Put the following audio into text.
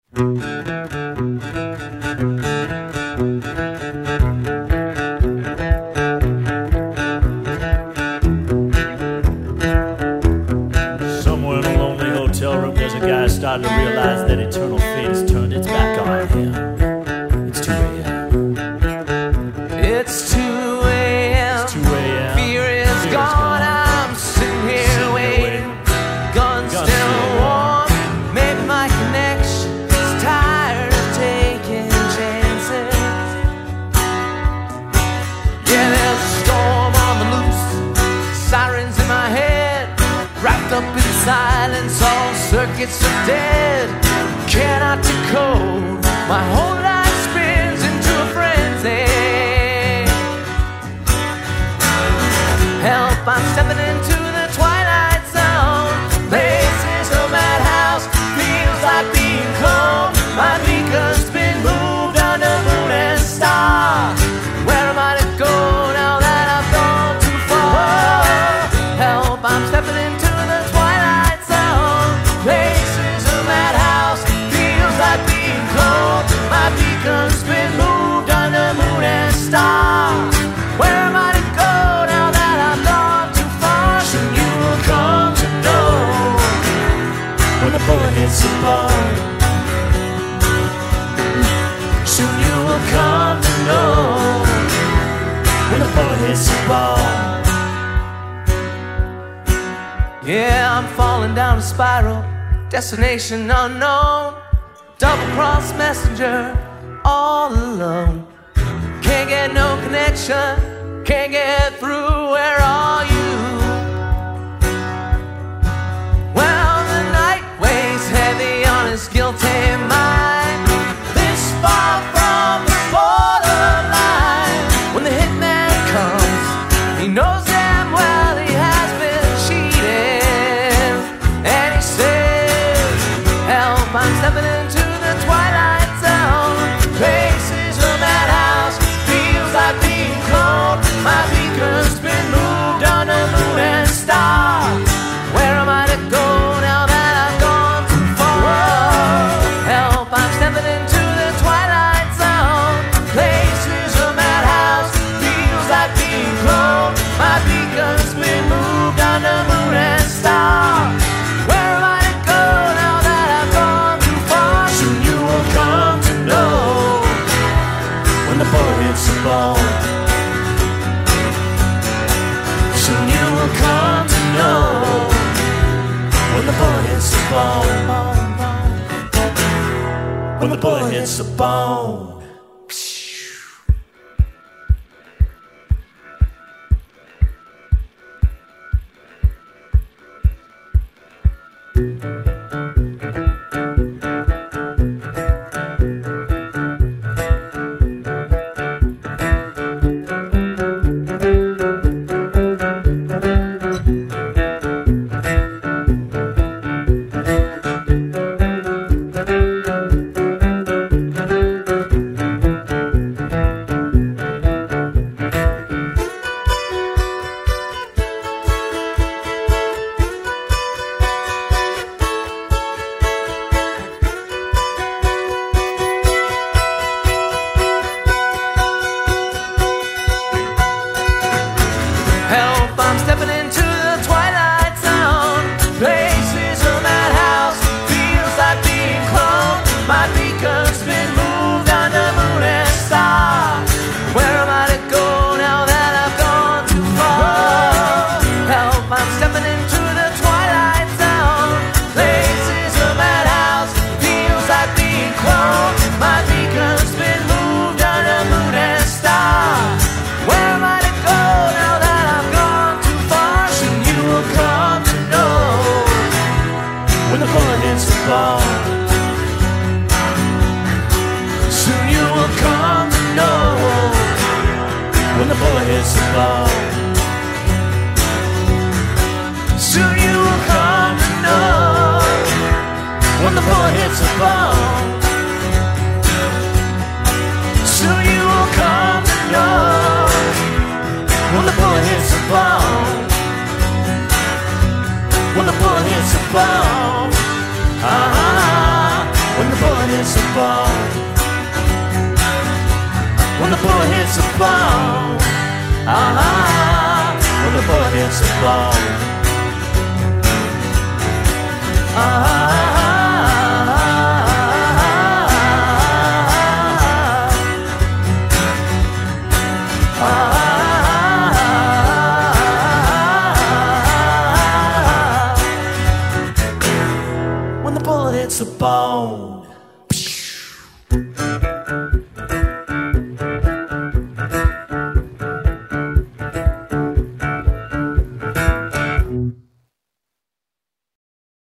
Somewhere in a lonely hotel room, there's a guy starting to realize that eternal fate has turned its back on him. It's 2 a.m. It's 2 a.m. It's 2 a.m. Fear is gone. I'm sitting here waiting. Gun still warm. Maybe my connection's tired of taking chances. Yeah, there's a storm on the loose. Sirens in my head. Wrapped up in silence. All circuits are dead. Cannot decode. My whole life spins into a frenzy. Help, I'm stepping into the twilight zone. This is a madhouse, feels like being cold. My beacon's been moved under moon and star. Where am I to go now that I've gone too far? Help, I'm stepping into the twilight zone. This is a madhouse, feels like being cold. My beacon's been moved under moon and star. Where am I to go now that I've gone too far? Soon you will come to know when the bullet hits the bone. Soon you will come to know when the bullet hits the bone. Yeah, I'm falling down a spiral, destination unknown. Double-cross messenger, all alone. Can't get no connection, can't get through. Where are you? Well, the night weighs heavy on his guilty mind. This far from the borderline. When the hitman comes, he knows damn well he has been cheated. And he says, help, I'm stepping into the twilight zone. Places a madhouse, feels like being cold. My beacon's been moved under moon and star. Where am I to go now that I've gone too far? Help, I'm stepping into the twilight zone. Places a madhouse, feels like being cold. My beacon's been moved under moon and star. Where am I to go now that I've gone too far? Soon you will come to know when the bullet hits the bone. Soon you will come to know when the bullet hits the bone. When the bullet hits the bone. Help, I'm stepping into the twilight zone. Places a madhouse, feels like being cold. My beacon's been moved under moon and star. Where am I to go now that I've gone too far? Help, I'm stepping into the twilight zone. Places a madhouse, feels like being cold. My beacon's been moved under moon and star. Where am I to go now that I've gone too far? Soon you will come to know when the bullet hits the bone. Soon you will come to know when the bullet hits the bone. Soon you will come to know when the bullet hits the bone. Soon you will come to know when the bullet hits the bone. When the bullet hits the bone. When the bullet hits hits the bone. When the bullet hits the bone. When the bullet hits the bone. When the bullet hits the bone.